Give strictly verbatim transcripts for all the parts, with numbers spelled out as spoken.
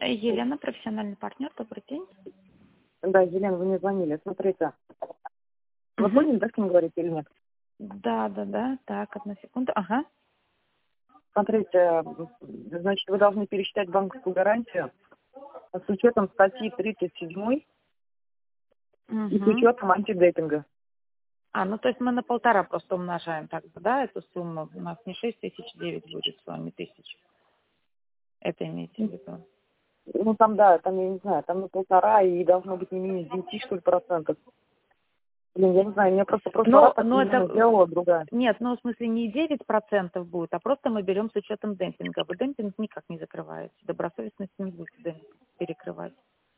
Елена, профессиональный партнер, добрый день. Да, Елена, вы мне звонили. Смотрите, вы Угу. поняли, да, с кем говорите или нет? Да, да, да. Так, одну секунду. Ага. Смотрите, значит, вы должны пересчитать банковскую гарантию с учетом статьи тридцать семь и с Угу. учетом антидемпинга. А, ну то есть мы на полтора просто умножаем так бы, да, эту сумму. У нас не шесть тысяч, девять будет с вами тысяч. Это имеете в виду? Ну, там, да, там, я не знаю, там на полтора и должно быть не менее девяти, что ли, процентов. Блин, я не знаю, мне просто в прошлый раз Но, так но именно это... сделала другая. Нет, ну в смысле не девять процентов будет, а просто мы берем с учетом демпинга. Вы демпинг никак не закрываете. Добросовестность не будет демпинг перекрывать.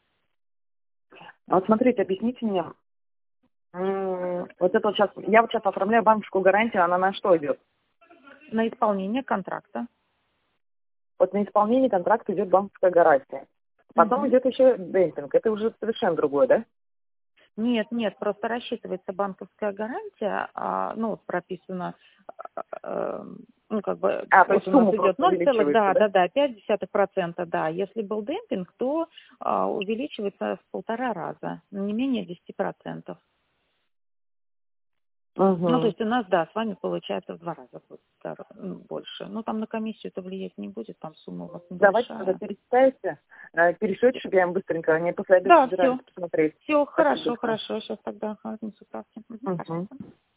А вот смотрите, объясните мне, м, вот это вот сейчас, я вот сейчас оформляю банковскую гарантию, она на что идет? На исполнение контракта. Вот на исполнение контракта идет банковская гарантия. Потом Мгм. идет еще демпинг. Это уже совершенно другое, да? Нет, нет, просто рассчитывается банковская гарантия, а, ну, вот прописано, э, э, ну, как бы, А, то есть вот у нас сумма идет просто ноль целых, увеличивается, да, да? да, да, пять десятых процента, да. Если был демпинг, то а, увеличивается в полтора раза, не менее десяти процентов. Ну, то Угу. есть у нас, да, с вами получается в два раза будет дор- ну, больше. Ну, там на комиссию это влиять не будет, там сумма у вас Давайте тогда небольшая. перечитайте, э, перешлете, чтобы я им быстренько, они после обеда Да, собирались все, посмотреть. все, Спасибо хорошо, большое. хорошо, сейчас тогда ага, внесу справки. Мгм, Угу. пожалуйста.